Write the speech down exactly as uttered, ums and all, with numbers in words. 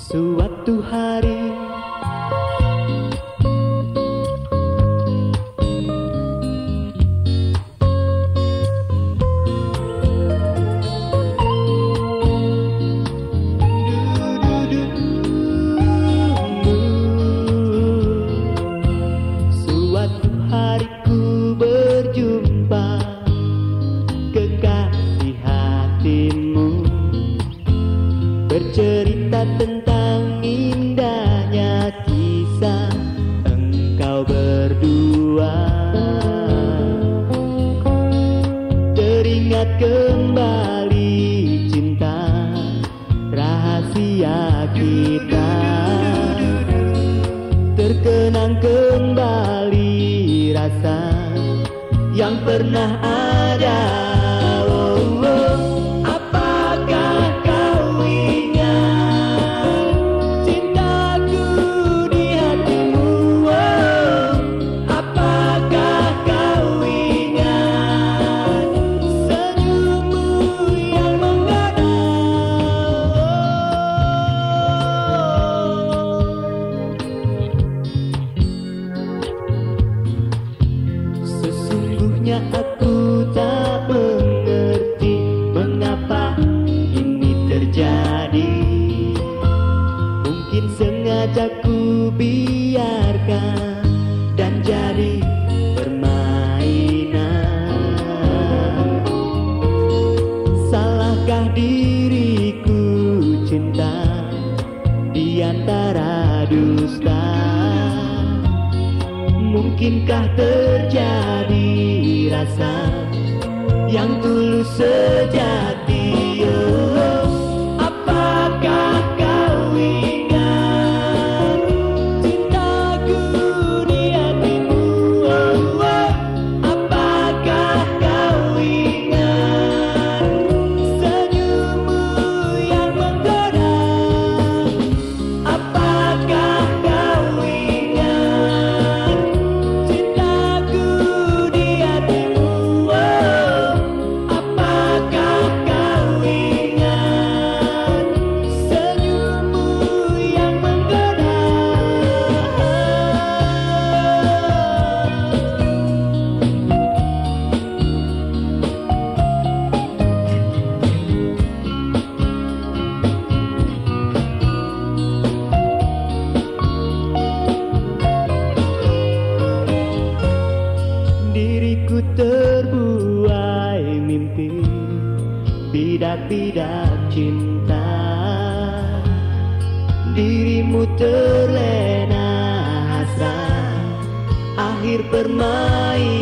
Suatu hari Suatu hari ku berjumpa kekasih hatimu, bercerita tentang indahnya kisah engkau berdua. Teringat kembali cinta rahasia kita, terkenang kembali rasa yang pernah ada. Oh, oh. Apakah kau ingat cintaku di hatimu? Oh, apakah kau ingat senyummu yang menggoda? Sesungguhnya aku tak mengerti mengapa ini terjadi. Mungkin sengaja ku biarkan dan jadi permainan. Salahkah diriku cinta di antara dusta? Mungkinkah terjadi rasa yang tulus sejati? Oh, apakah kau ingat cintaku di hatimu? Oh, oh, apakah kau ingat senyummu yang menggoda? Apakah kau ingat cintaku di hatimu? Oh, apakah kau ingat senyummu yang menggoda? Diriku terbuai mimpi, bidak-bidak cinta. Dirimu terlena hasrat, akhir permainan.